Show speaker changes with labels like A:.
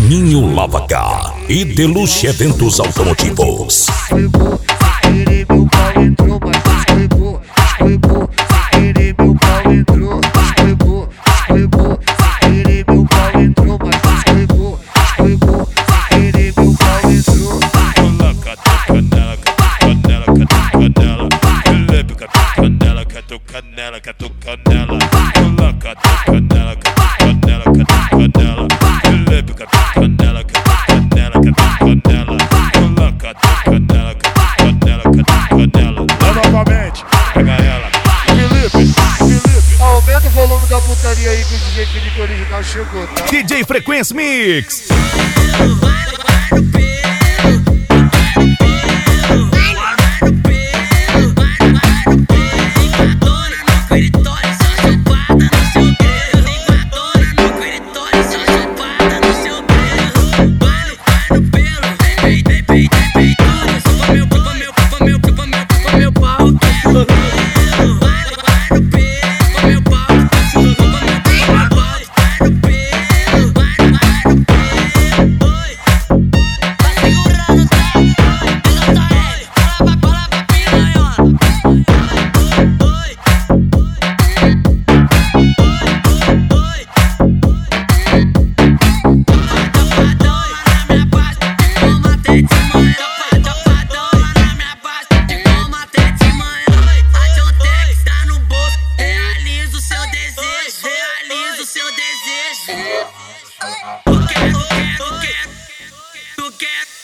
A: Juninho Lavacar e Deluxe Eventos Automotivos.
B: Escorregou, sem querer meu pau entrou, mas escorregou, escorregou, sem querer meu pau entrou, escorregou, escorregou, sem querer meu pau entrou, mas escorregou, escorregou, sem querer meu pau entrou.
C: Coloca tu canela, catuca nela. Coloca tu canela, catuca nela, catuca nela. Felipe, catuca nela, catuca nela, catuca nela. Coloca tu canela, catuca nela, catuca nela. Lá novamente, pega ela. Felipe.
B: Aumenta o volume da putaria aí que o DJ Felipe Original chegou, tá?
D: DJ Frequência Mix.
E: Tu quer